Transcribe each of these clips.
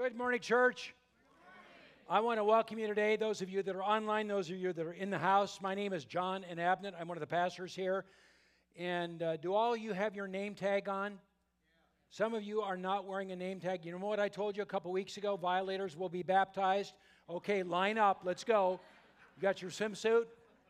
Good morning, church. I want to welcome you today, those of you that are online, those of you that are in the house. My name is John and Abnett. I'm one of the pastors here. And do all of you have your name tag on? Some of you are not wearing a name tag. You know what I told you a couple weeks ago? Violators will be baptized. Okay, line up. Let's go. You got your swimsuit?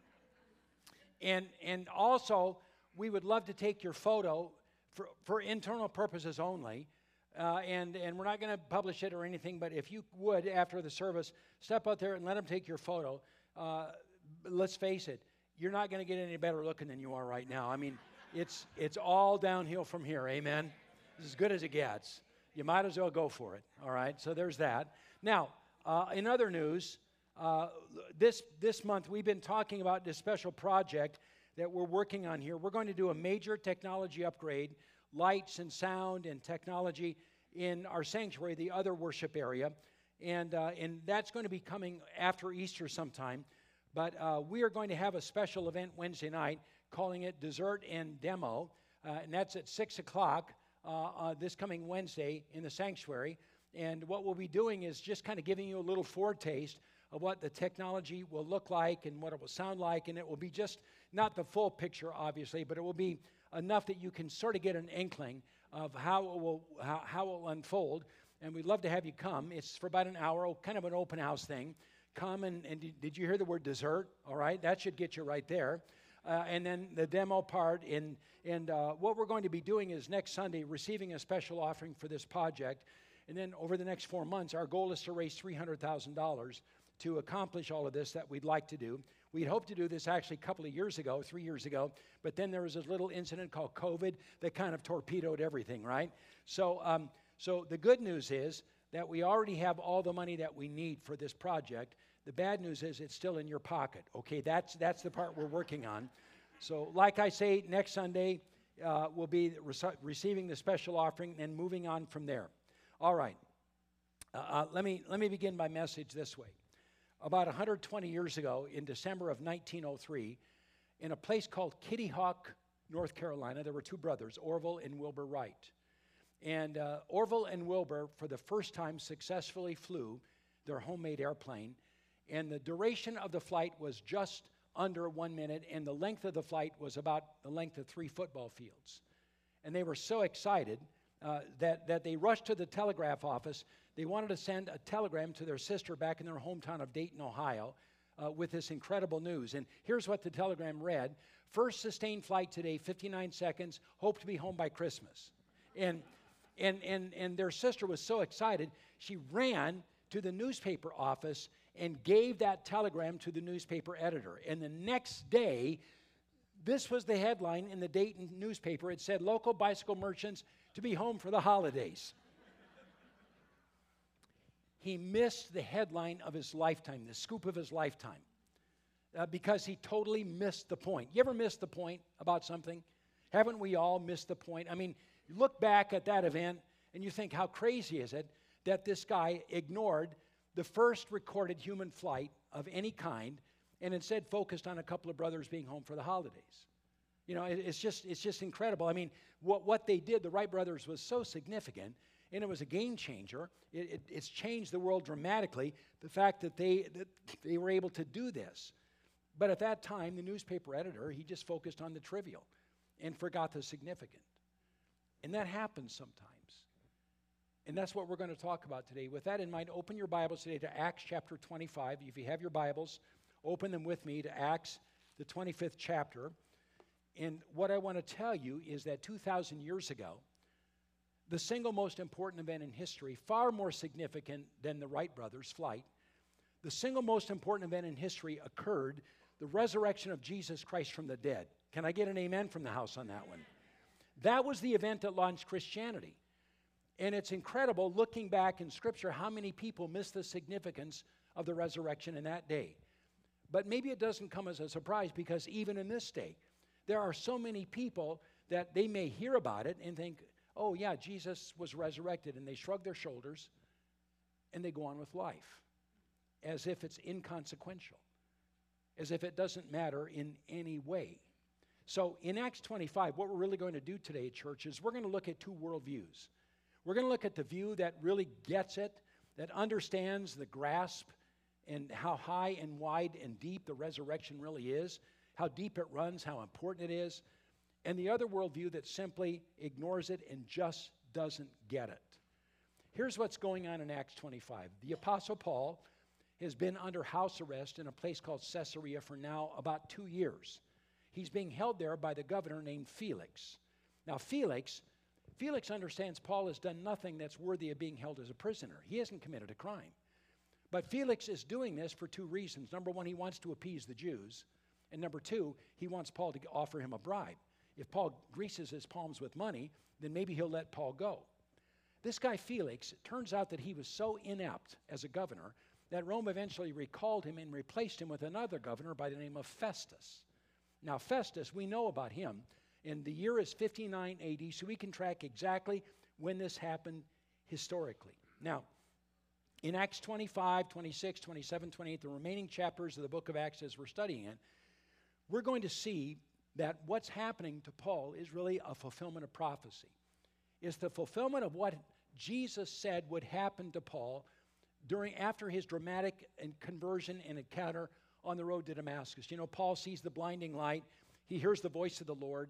And also, we would love to take your photo for internal purposes only. And we're not going to publish it or anything, but if you would, after the service, step out there and let them take your photo. Let's face it, you're not going to get any better looking than you are right now. I mean, it's all downhill from here, amen? It's as good as it gets. You might as well go for it, all right? So there's that. Now, in other news, this month we've been talking about this special project that we're working on here. We're going to do a major technology upgrade, lights and sound and technology in our sanctuary, the other worship area. And that's going to be coming after Easter sometime. But we are going to have a special event Wednesday night calling it Dessert and Demo. And that's at 6 o'clock this coming Wednesday in the sanctuary. And what we'll be doing is just kind of giving you a little foretaste of what the technology will look like and what it will sound like. And it will be just not the full picture, obviously, but it will be enough that you can sort of get an inkling of how it will unfold. And we'd love to have you come. It's for about an hour, kind of an open house thing. Come and did you hear the word dessert? All right, that should get you right there. And then the demo part. And what we're going to be doing is next Sunday receiving a special offering for this project. And then over the next 4 months, our goal is to raise $300,000 to accomplish all of this that we'd like to do. We'd hoped to do this actually a couple of years ago, 3 years ago, but then there was this little incident called COVID that kind of torpedoed everything, right? So the good news is that we already have all the money that we need for this project. The bad news is it's still in your pocket, okay? That's the part we're working on. So like I say, next Sunday we'll be receiving the special offering and moving on from there. All right. Let me begin my message this way. About 120 years ago, in December of 1903, in a place called Kitty Hawk, North Carolina, there were two brothers, Orville and Wilbur Wright. And Orville and Wilbur, for the first time, successfully flew their homemade airplane. And the duration of the flight was just under 1 minute, and the length of the flight was about the length of 3 football fields. And they were so excited that they rushed to the telegraph office. They wanted to send a telegram to their sister back in their hometown of Dayton, Ohio, with this incredible news. And here's what the telegram read. First sustained flight today, 59 seconds, hope to be home by Christmas. And their sister was so excited, she ran to the newspaper office and gave that telegram to the newspaper editor. And the next day, this was the headline in the Dayton newspaper. It said, local bicycle merchants to be home for the holidays. He missed the headline of his lifetime, the scoop of his lifetime, because he totally missed the point. You ever miss the point about something? Haven't we all missed the point? I mean, you look back at that event and you think, how crazy is it that this guy ignored the first recorded human flight of any kind and instead focused on a couple of brothers being home for the holidays? You know, it's just incredible. I mean, what they did, the Wright brothers, was so significant, and it was a game changer. It's changed the world dramatically, the fact that they were able to do this. But at that time, the newspaper editor, he just focused on the trivial and forgot the significant. And that happens sometimes. And that's what we're going to talk about today. With that in mind, open your Bibles today to Acts chapter 25. If you have your Bibles, open them with me to Acts, the 25th chapter. And what I want to tell you is that 2,000 years ago, the single most important event in history, far more significant than the Wright brothers' flight, the single most important event in history occurred, the resurrection of Jesus Christ from the dead. Can I get an amen from the house on that one? That was the event that launched Christianity. And it's incredible looking back in Scripture how many people miss the significance of the resurrection in that day. But maybe it doesn't come as a surprise, because even in this day, there are so many people that they may hear about it and think, oh yeah, Jesus was resurrected, and they shrug their shoulders and they go on with life as if it's inconsequential, as if it doesn't matter in any way. So in Acts 25, what we're really going to do today, church, is we're going to look at two worldviews. We're going to look at the view that really gets it that understands the grasp and how high and wide and deep the resurrection really is, how deep it runs, how important it is, and the other worldview that simply ignores it and just doesn't get it. Here's what's going on in Acts 25. The Apostle Paul has been under house arrest in a place called Caesarea for now about 2 years. He's being held there by the governor named Felix. Now, Felix understands Paul has done nothing that's worthy of being held as a prisoner. He hasn't committed a crime. But Felix is doing this for 2 reasons. Number one, he wants to appease the Jews. And number two, he wants Paul to offer him a bribe. If Paul greases his palms with money, then maybe he'll let Paul go. This guy Felix, it turns out that he was so inept as a governor that Rome eventually recalled him and replaced him with another governor by the name of Festus. Now, Festus, we know about him, and the year is 59 AD, so we can track exactly when this happened historically. Now, in Acts 25, 26, 27, 28, the remaining chapters of the book of Acts as we're studying it, we're going to see that what's happening to Paul is really a fulfillment of prophecy. It's the fulfillment of what Jesus said would happen to Paul after his dramatic conversion and encounter on the road to Damascus. You know, Paul sees the blinding light. He hears the voice of the Lord.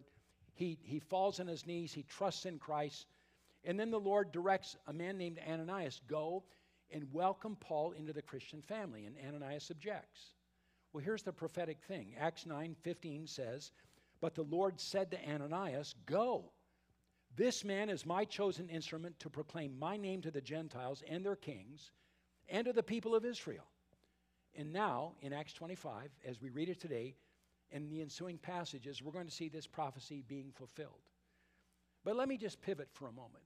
He falls on his knees. He trusts in Christ. And then the Lord directs a man named Ananias, go and welcome Paul into the Christian family. And Ananias objects. Well, here's the prophetic thing. Acts 9:15 says, but the Lord said to Ananias, go. This man is my chosen instrument to proclaim my name to the Gentiles and their kings and to the people of Israel. And now, in Acts 25, as we read it today, in the ensuing passages, we're going to see this prophecy being fulfilled. But let me just pivot for a moment.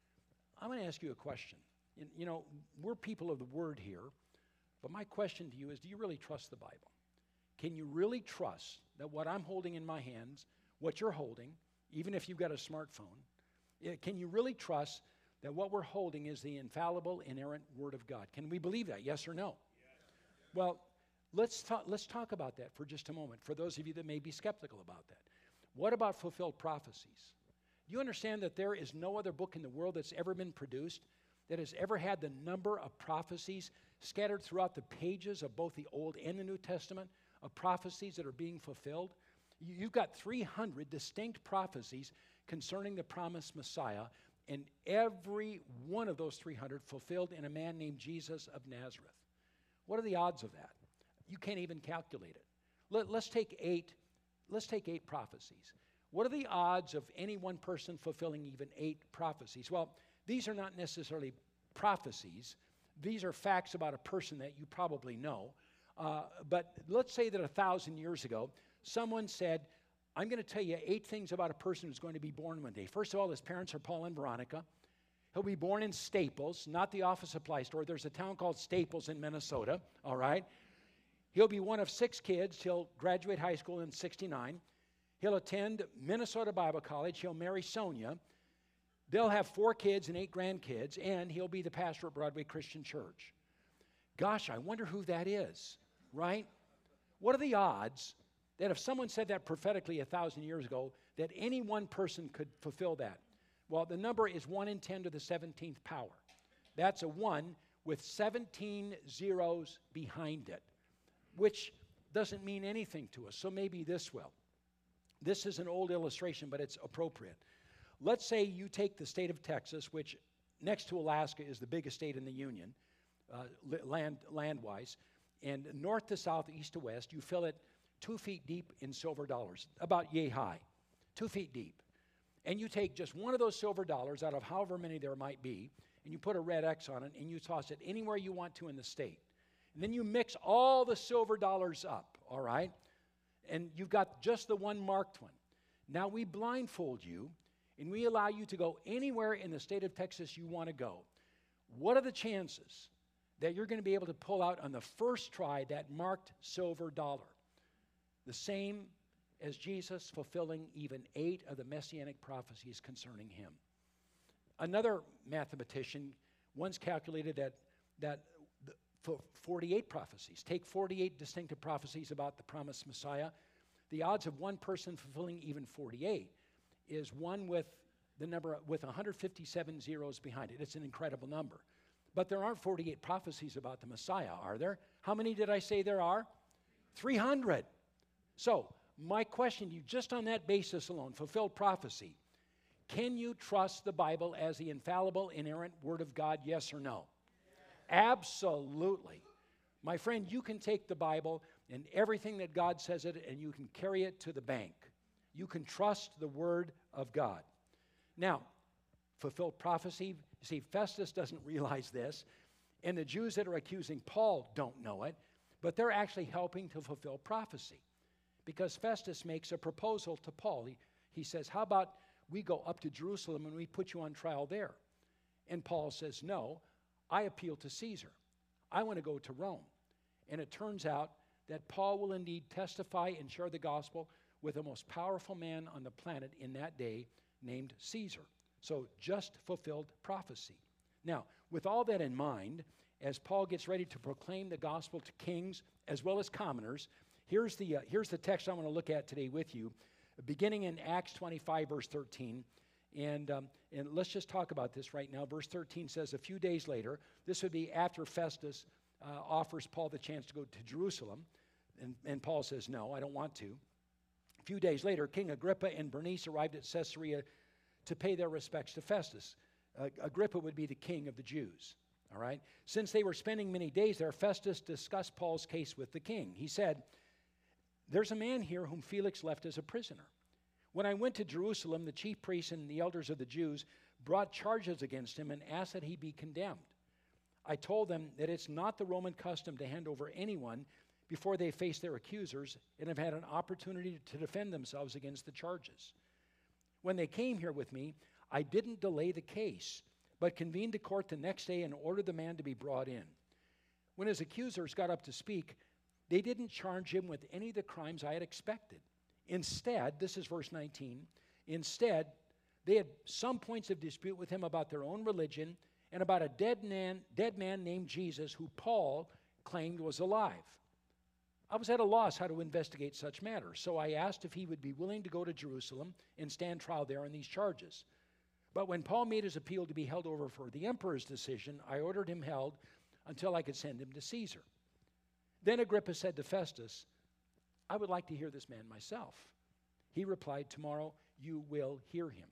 I'm going to ask you a question. You know, we're people of the Word here, but my question to you is, do you really trust the Bible? Can you really trust that what I'm holding in my hands, what you're holding, even if you've got a smartphone, can you really trust that what we're holding is the infallible, inerrant Word of God? Can we believe that, yes or no? Yes. Well, let's talk about that for just a moment, for those of you that may be skeptical about that. What about fulfilled prophecies? Do you understand that there is no other book in the world that's ever been produced that has ever had the number of prophecies scattered throughout the pages of both the Old and the New Testament, of prophecies that are being fulfilled? You've got 300 distinct prophecies concerning the promised Messiah, and every one of those 300 fulfilled in a man named Jesus of Nazareth. What are the odds of that? You can't even calculate it. Let's take eight prophecies. What are the odds of any one person fulfilling even 8 prophecies? Well, these are not necessarily prophecies. These are facts about a person that you probably know. But let's say that 1,000 years ago, someone said, I'm going to tell you 8 things about a person who's going to be born one day. First of all, his parents are Paul and Veronica. He'll be born in Staples, not the office supply store. There's a town called Staples in Minnesota, all right? He'll be one of 6 kids. He'll graduate high school in 1969. He'll attend Minnesota Bible College. He'll marry Sonia. They'll have 4 kids and 8 grandkids, and he'll be the pastor at Broadway Christian Church. Gosh, I wonder who that is, right? What are the odds that if someone said that prophetically 1,000 years ago, that any one person could fulfill that? Well, the number is 1 in 10 to the 17th power. That's a 1 with 17 zeros behind it, which doesn't mean anything to us. So maybe this will. This is an old illustration, but it's appropriate. Let's say you take the state of Texas, which next to Alaska is the biggest state in the Union, land-wise, and north to south, east to west, you fill it 2 feet deep in silver dollars, about yay high, 2 feet deep. And you take just one of those silver dollars out of however many there might be, and you put a red X on it, and you toss it anywhere you want to in the state. And then you mix all the silver dollars up, all right? And you've got just the one marked one. Now we blindfold you, and we allow you to go anywhere in the state of Texas you want to go. What are the chances that you're going to be able to pull out on the first try that marked silver dollar? The same as Jesus fulfilling even 8 of the messianic prophecies concerning him. Another mathematician once calculated that for 48 prophecies, take 48 distinctive prophecies about the promised Messiah, the odds of one person fulfilling even 48 is 1 with the number with 157 zeros behind it. It's an incredible number. But there aren't 48 prophecies about the Messiah, are there? How many did I say there are? 300. So, my question to you, just on that basis alone, fulfilled prophecy, can you trust the Bible as the infallible, inerrant Word of God, yes or no? Absolutely. My friend, you can take the Bible and everything that God says it, and you can carry it to the bank. You can trust the Word of God. Now, fulfilled prophecy, you see, Festus doesn't realize this, and the Jews that are accusing Paul don't know it, but they're actually helping to fulfill prophecy. Because Festus makes a proposal to Paul. He says, how about we go up to Jerusalem and we put you on trial there? And Paul says, no, I appeal to Caesar. I want to go to Rome. And it turns out that Paul will indeed testify and share the gospel with the most powerful man on the planet in that day named Caesar. So just fulfilled prophecy. Now, with all that in mind, as Paul gets ready to proclaim the gospel to kings as well as commoners, here's the text I want to look at today with you, beginning in Acts 25, verse 13. And let's just talk about this right now. Verse 13 says, a few days later, this would be after Festus offers Paul the chance to go to Jerusalem. And Paul says, no, I don't want to. A few days later, King Agrippa and Bernice arrived at Caesarea to pay their respects to Festus. Agrippa would be the king of the Jews. All right? Since they were spending many days there, Festus discussed Paul's case with the king. He said, there's a man here whom Felix left as a prisoner. When I went to Jerusalem, the chief priests and the elders of the Jews brought charges against him and asked that he be condemned. I told them that it's not the Roman custom to hand over anyone before they face their accusers and have had an opportunity to defend themselves against the charges. When they came here with me, I didn't delay the case, but convened the court the next day and ordered the man to be brought in. When his accusers got up to speak, they didn't charge him with any of the crimes I had expected. Instead, this is verse 19, instead, they had some points of dispute with him about their own religion and about a dead man named Jesus who Paul claimed was alive. I was at a loss how to investigate such matters, so I asked if he would be willing to go to Jerusalem and stand trial there on these charges. But when Paul made his appeal to be held over for the emperor's decision, I ordered him held until I could send him to Caesar. Then Agrippa said to Festus, I would like to hear this man myself. He replied, tomorrow you will hear him.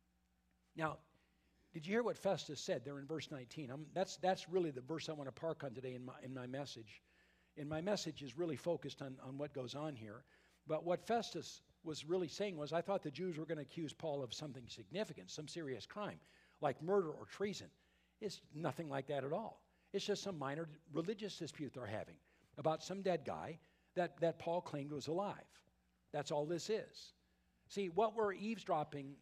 Now, did you hear what Festus said there in verse 19? That's really the verse I want to park on today in my message. And my message is really focused on what goes on here. But what Festus was really saying was, I thought the Jews were going to accuse Paul of something significant, some serious crime, like murder or treason. It's nothing like that at all. It's just some minor religious dispute they're having about some dead guy that Paul claimed was alive. That's all this is. See, what we're eavesdropping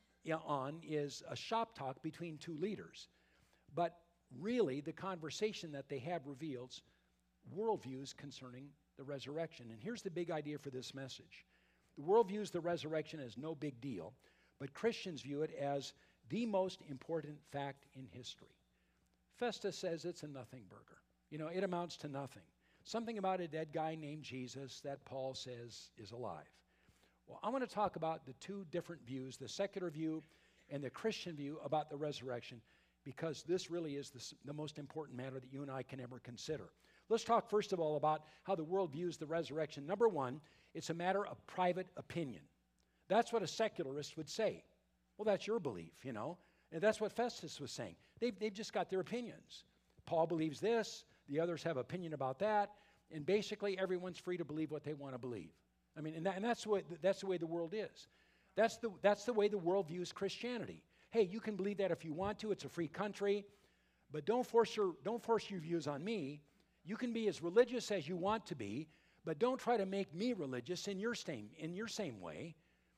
on is a shop talk between two leaders. But really, the conversation that they have reveals worldviews concerning the resurrection. And here's the big idea for this message. The world views the resurrection as no big deal, but Christians view it as the most important fact in history. Festus says it's a nothing burger. You know, it amounts to nothing. Something about a dead guy named Jesus that Paul says is alive. Well, I want to talk about the two different views, the secular view and the Christian view about the resurrection, because this really is the most important matter that you and I can ever consider. Let's talk first of all about how the world views the resurrection. Number one, it's a matter of private opinion. That's what a secularist would say. Well, that's your belief, you know. And that's what Festus was saying. They've just got their opinions. Paul believes this, the others have opinion about that, and basically everyone's free to believe what they want to believe. I mean, and that's the way the world is. That's the way the world views Christianity. Hey, you can believe that if you want to. It's a free country, but don't force your views on me. You can be as religious as you want to be, but don't try to make me religious in your same way.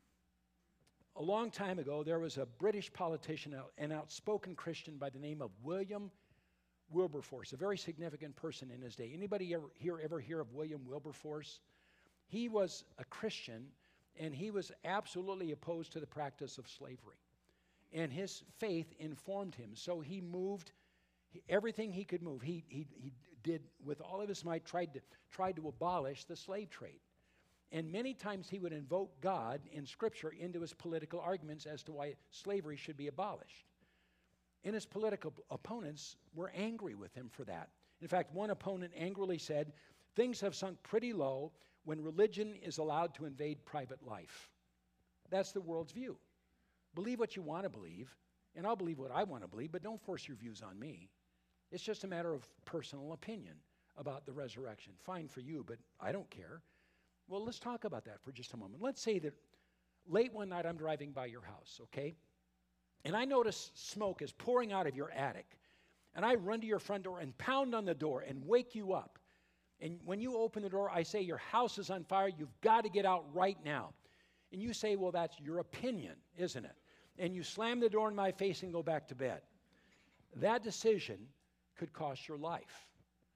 A long time ago, there was a British politician, an outspoken Christian by the name of William Wilberforce, a very significant person in his day. Anybody ever hear of William Wilberforce? He was a Christian, and he was absolutely opposed to the practice of slavery. And his faith informed him, so he moved everything he could move. He did with all of his might, tried to abolish the slave trade. And many times he would invoke God in Scripture into his political arguments as to why slavery should be abolished. And his political opponents were angry with him for that. In fact, one opponent angrily said, "Things have sunk pretty low when religion is allowed to invade private life." That's the world's view. Believe what you want to believe, and I'll believe what I want to believe, but don't force your views on me. It's just a matter of personal opinion about the resurrection. Fine for you, but I don't care. Well, let's talk about that for just a moment. Let's say that late one night I'm driving by your house, okay? And I notice smoke is pouring out of your attic. And I run to your front door and pound on the door and wake you up. And when you open the door, I say, "Your house is on fire. You've got to get out right now." And you say, "Well, that's your opinion, isn't it?" And you slam the door in my face and go back to bed. That decision could cost your life.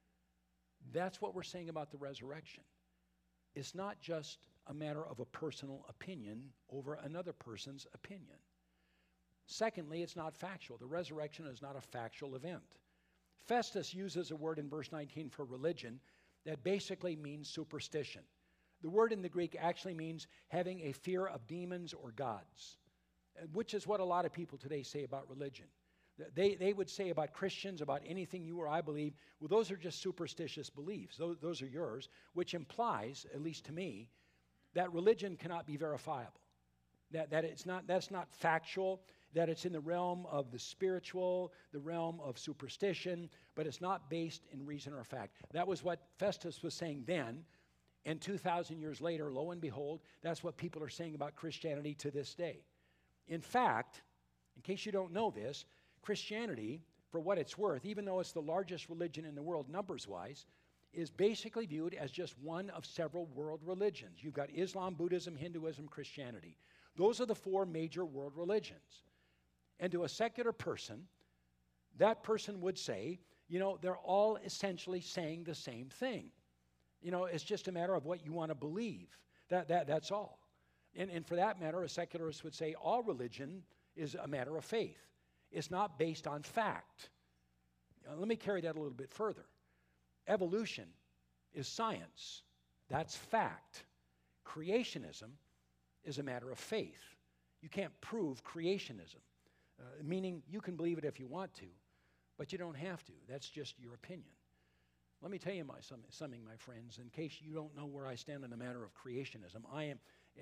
That's what we're saying about the resurrection. It's not just a matter of a personal opinion over another person's opinion. Secondly, it's not factual. The resurrection is not a factual event. Festus uses a word in verse 19 for religion that basically means superstition. The word in the Greek actually means having a fear of demons or gods, which is what a lot of people today say about religion. They would say about Christians, about anything you or I believe, well, those are just superstitious beliefs. Those are yours, which implies, at least to me, that religion cannot be verifiable. That's not factual, that it's in the realm of the spiritual, the realm of superstition, but it's not based in reason or fact. That was what Festus was saying then, and 2,000 years later, lo and behold, that's what people are saying about Christianity to this day. In fact, in case you don't know this, Christianity, for what it's worth, even though it's the largest religion in the world numbers-wise, is basically viewed as just one of several world religions. You've got Islam, Buddhism, Hinduism, Christianity. Those are the four major world religions. And to a secular person, that person would say, they're all essentially saying the same thing. It's just a matter of what you want to believe. That's all. And for that matter, a secularist would say all religion is a matter of faith. It's not based on fact. Let me carry that a little bit further. Evolution is science. That's fact. Creationism is a matter of faith. You can't prove creationism, meaning you can believe it if you want to, but you don't have to. That's just your opinion. Let me tell you something, my friends, in case you don't know where I stand on the matter of creationism. I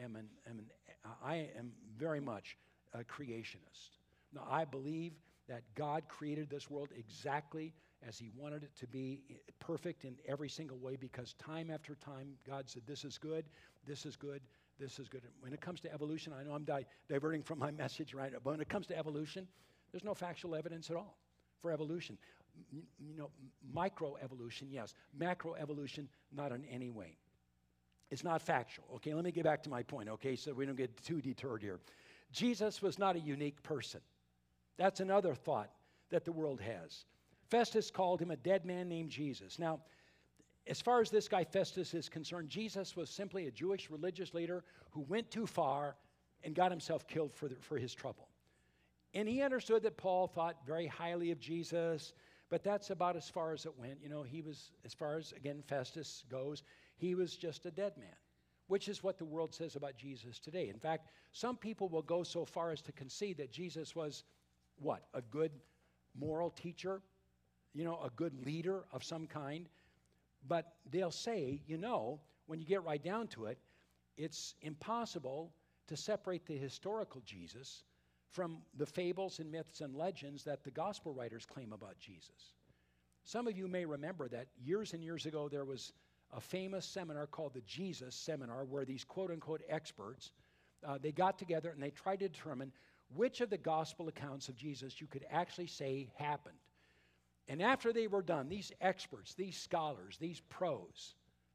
am very much a creationist. Now, I believe that God created this world exactly as he wanted it to be, perfect in every single way, because time after time, God said, this is good, this is good, this is good. When it comes to evolution, I know I'm diverting from my message right now, but when it comes to evolution, there's no factual evidence at all for evolution. Microevolution, yes. Macroevolution, not in any way. It's not factual. Okay, let me get back to my point, okay, so we don't get too deterred here. Jesus was not a unique person. That's another thought that the world has. Festus called him a dead man named Jesus. Now, as far as this guy Festus is concerned, Jesus was simply a Jewish religious leader who went too far and got himself killed for his trouble. And he understood that Paul thought very highly of Jesus, but that's about as far as it went. He was, as far as, again, Festus goes, he was just a dead man, which is what the world says about Jesus today. In fact, some people will go so far as to concede that Jesus was, what, a good moral teacher, a good leader of some kind. But they'll say, when you get right down to it, it's impossible to separate the historical Jesus from the fables and myths and legends that the gospel writers claim about Jesus. Some of you may remember that years and years ago there was a famous seminar called the Jesus Seminar, where these quote-unquote experts, they got together and they tried to determine which of the gospel accounts of Jesus you could actually say happened. And after they were done, these experts, these scholars, these pros,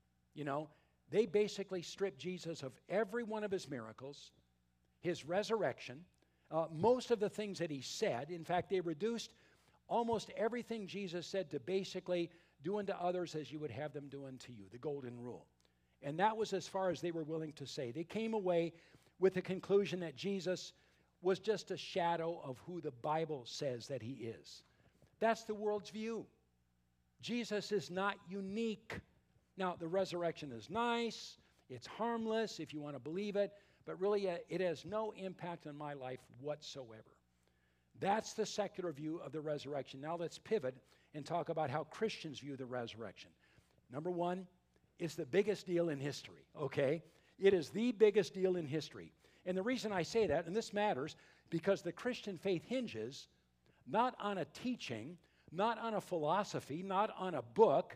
they basically stripped Jesus of every one of his miracles, his resurrection, most of the things that he said. In fact, they reduced almost everything Jesus said to basically do unto others as you would have them do unto you, the golden rule. And that was as far as they were willing to say. They came away with the conclusion that Jesus was just a shadow of who the Bible says that he is. That's the world's view. Jesus is not unique. Now, the resurrection is nice, it's harmless if you want to believe it, but really it has no impact on my life whatsoever. That's the secular view of the resurrection. Now let's pivot and talk about how Christians view the resurrection. Number one, it's the biggest deal in history, okay? It is the biggest deal in history. And the reason I say that, and this matters, because the Christian faith hinges not on a teaching, not on a philosophy, not on a book,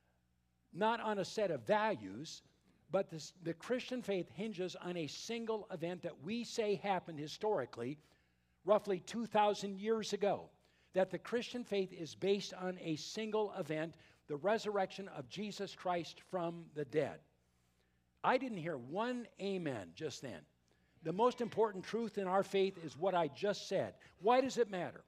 not on a set of values, but the Christian faith hinges on a single event that we say happened historically, roughly 2,000 years ago. That the Christian faith is based on a single event, the resurrection of Jesus Christ from the dead. I didn't hear one amen just then. The most important truth in our faith is what I just said. Why does it matter?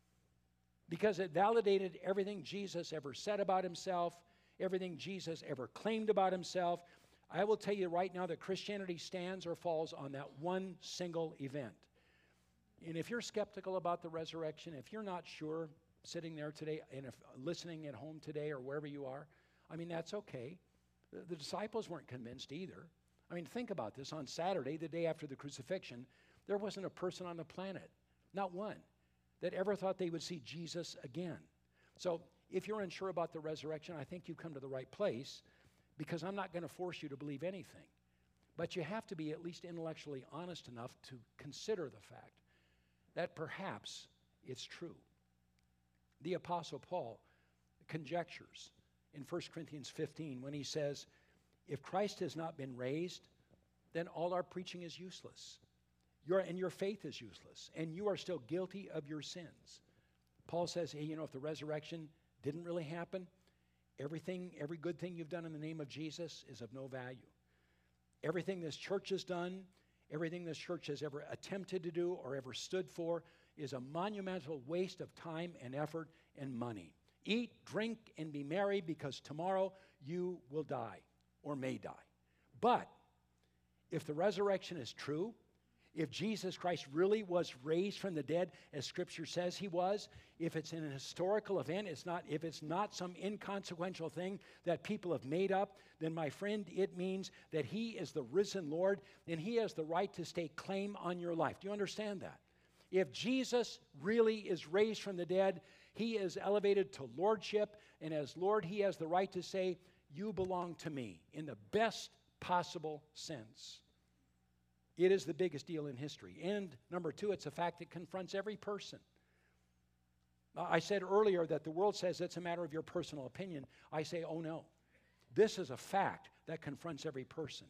Because it validated everything Jesus ever said about himself, everything Jesus ever claimed about himself. I will tell you right now that Christianity stands or falls on that one single event. And if you're skeptical about the resurrection, if you're not sure sitting there today, and if listening at home today or wherever you are, I mean, that's okay. The disciples weren't convinced either. I mean, think about this. On Saturday, the day after the crucifixion, there wasn't a person on the planet, not one, that ever thought they would see Jesus again. So if you're unsure about the resurrection, I think you've come to the right place, because I'm not going to force you to believe anything. But you have to be at least intellectually honest enough to consider the fact that perhaps it's true. The Apostle Paul conjectures in 1 Corinthians 15 when he says, if Christ has not been raised, then all our preaching is useless. Your faith is useless, and you are still guilty of your sins. Paul says, hey, if the resurrection didn't really happen, every good thing you've done in the name of Jesus is of no value. Everything this church has done, everything this church has ever attempted to do or ever stood for is a monumental waste of time and effort and money. Eat, drink, and be merry, because tomorrow you will die or may die. But if the resurrection is true, if Jesus Christ really was raised from the dead, as Scripture says he was, if it's an historical event, if it's not some inconsequential thing that people have made up, then, my friend, it means that he is the risen Lord, and he has the right to stake claim on your life. Do you understand that? If Jesus really is raised from the dead, he is elevated to lordship, and as Lord, he has the right to say, you belong to me, in the best possible sense. It is the biggest deal in history. And number two, it's a fact that confronts every person. I said earlier that the world says it's a matter of your personal opinion. I say, oh no. This is a fact that confronts every person.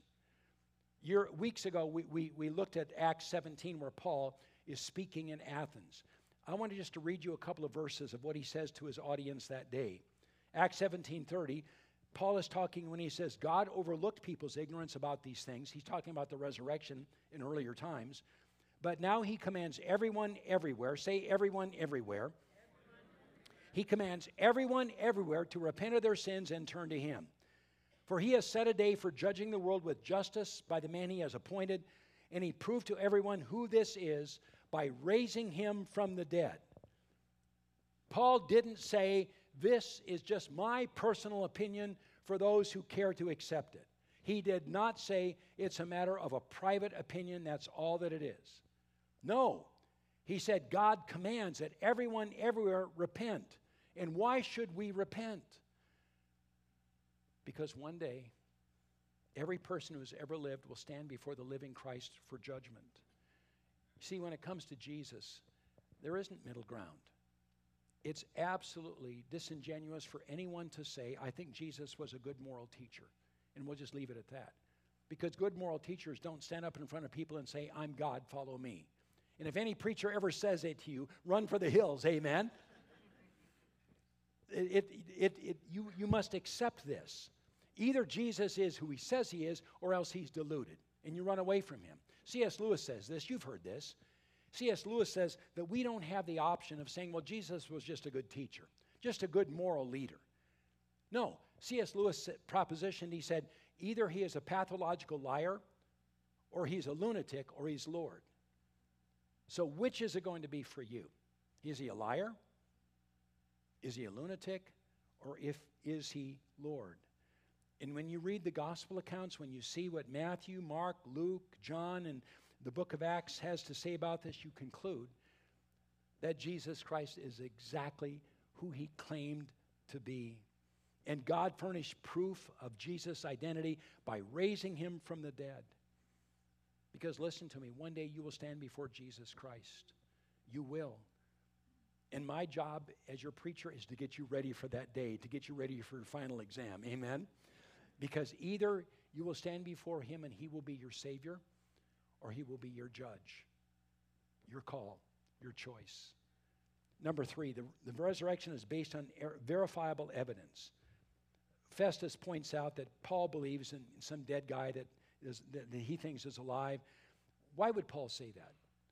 Weeks ago, we looked at Acts 17, where Paul is speaking in Athens. I wanted just to read you a couple of verses of what he says to his audience that day. Acts 17:30. Paul is talking when he says God overlooked people's ignorance about these things. He's talking about the resurrection in earlier times. But now he commands everyone everywhere. Say everyone everywhere. He commands everyone everywhere to repent of their sins and turn to him. For he has set a day for judging the world with justice by the man he has appointed. And he proved to everyone who this is by raising him from the dead. Paul didn't say, this is just my personal opinion for those who care to accept it. He did not say it's a matter of a private opinion, that's all that it is. No. He said God commands that everyone everywhere repent. And why should we repent? Because one day, every person who's ever lived will stand before the living Christ for judgment. See, when it comes to Jesus, there isn't middle ground. It's absolutely disingenuous for anyone to say, I think Jesus was a good moral teacher. And we'll just leave it at that. Because good moral teachers don't stand up in front of people and say, I'm God, follow me. And if any preacher ever says it to you, run for the hills, amen? You must accept this. Either Jesus is who he says he is, or else he's deluded, and you run away from him. C.S. Lewis says this, you've heard this. C.S. Lewis says that we don't have the option of saying, well, Jesus was just a good teacher, just a good moral leader. No, C.S. Lewis propositioned, he said, either he is a pathological liar, or he's a lunatic, or he's Lord. So which is it going to be for you? Is he a liar? Is he a lunatic? Or is he Lord? And when you read the gospel accounts, when you see what Matthew, Mark, Luke, John, and the book of Acts has to say about this, you conclude that Jesus Christ is exactly who he claimed to be. And God furnished proof of Jesus' identity by raising him from the dead. Because listen to me, one day you will stand before Jesus Christ. You will. And my job as your preacher is to get you ready for that day, to get you ready for your final exam. Amen? Because either you will stand before him and he will be your Savior, or he will be your judge. Your call, your choice. Number 3, the resurrection is based on verifiable evidence. Festus points out that Paul believes in some dead guy that he thinks is alive. Why would Paul say that?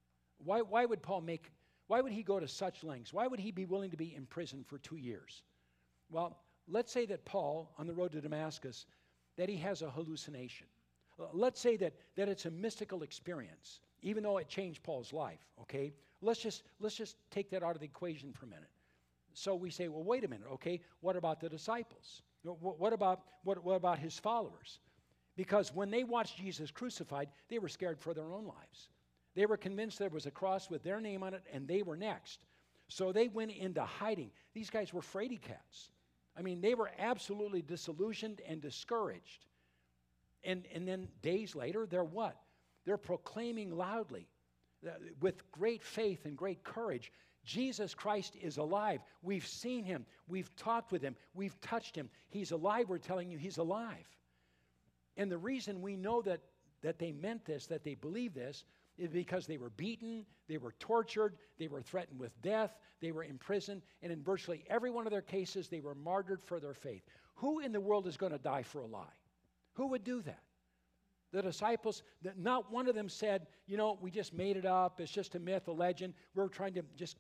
Why would he go to such lengths? Why would he be willing to be in prison for 2 years? Well, let's say that Paul, on the road to Damascus, that he has a hallucination. Let's say that it's a mystical experience, even though it changed Paul's life, okay? Let's just take that out of the equation for a minute. So we say, well, wait a minute, okay? What about the disciples? What about his followers? Because when they watched Jesus crucified, they were scared for their own lives. They were convinced there was a cross with their name on it, and they were next. So they went into hiding. These guys were fraidy cats. I mean, they were absolutely disillusioned and discouraged. And then days later, they're what? They're proclaiming loudly, with great faith and great courage, Jesus Christ is alive. We've seen him. We've talked with him. We've touched him. He's alive. We're telling you he's alive. And the reason we know that they meant this, that they believed this, is because they were beaten, they were tortured, they were threatened with death, they were imprisoned, and in virtually every one of their cases, they were martyred for their faith. Who in the world is going to die for a lie? Who would do that? The disciples, not one of them said, we just made it up. It's just a myth, a legend. We're trying to just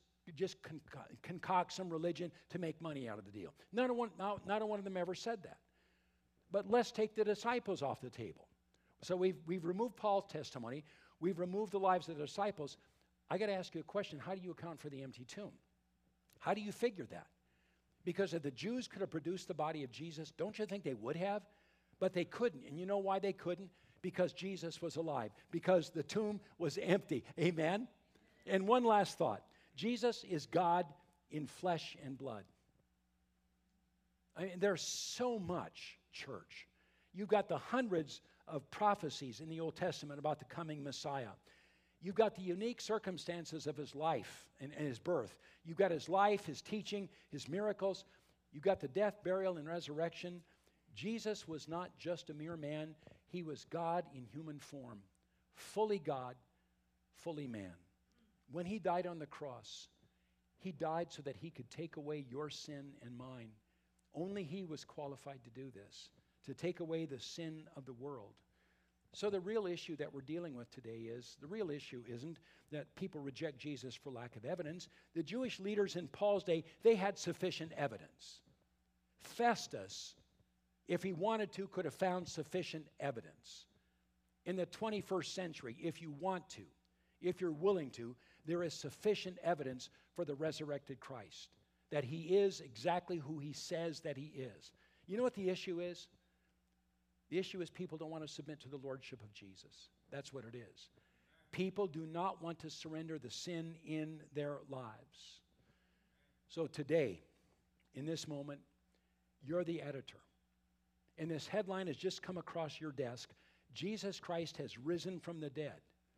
concoct some religion to make money out of the deal. Not one of them ever said that. But let's take the disciples off the table. So we've removed Paul's testimony. We've removed the lives of the disciples. I got to ask you a question. How do you account for the empty tomb? How do you figure that? Because if the Jews could have produced the body of Jesus, don't you think they would have? But they couldn't. And you know why they couldn't? Because Jesus was alive. Because the tomb was empty. Amen? And one last thought. Jesus is God in flesh and blood. I mean, there's so much, church. You've got the hundreds of prophecies in the Old Testament about the coming Messiah. You've got the unique circumstances of his life and his birth. You've got his life, his teaching, his miracles. You've got the death, burial, and resurrection. Jesus was not just a mere man. He was God in human form, fully God, fully man. When he died on the cross, he died so that he could take away your sin and mine. Only he was qualified to do this, to take away the sin of the world. So the real issue that we're dealing with today is, the real issue isn't that people reject Jesus for lack of evidence. The Jewish leaders in Paul's day, they had sufficient evidence. Festus, if he wanted to, could have found sufficient evidence. In the 21st century, if you want to, if you're willing to, there is sufficient evidence for the resurrected Christ, that he is exactly who he says that he is. You know what the issue is? The issue is people don't want to submit to the lordship of Jesus. That's what it is. People do not want to surrender the sin in their lives. So today, in this moment, you're the editor. And this headline has just come across your desk. Jesus Christ has risen from the dead.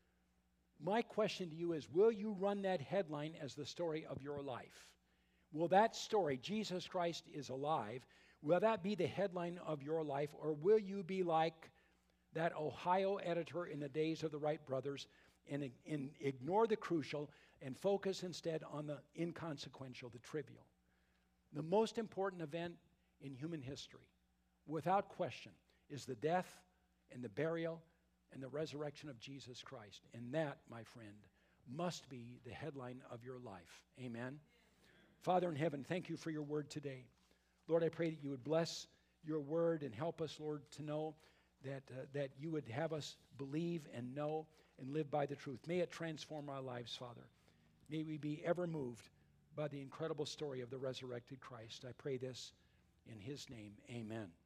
My question to you is, will you run that headline as the story of your life? Will that story, Jesus Christ is alive, will that be the headline of your life, or will you be like that Ohio editor in the days of the Wright brothers and ignore the crucial and focus instead on the inconsequential, the trivial? The most important event in human history, without question, is the death and the burial and the resurrection of Jesus Christ. And that, my friend, must be the headline of your life. Amen? Father in heaven, thank you for your word today. Lord, I pray that you would bless your word and help us, Lord, to know that you would have us believe and know and live by the truth. May it transform our lives, Father. May we be ever moved by the incredible story of the resurrected Christ. I pray this in his name. Amen.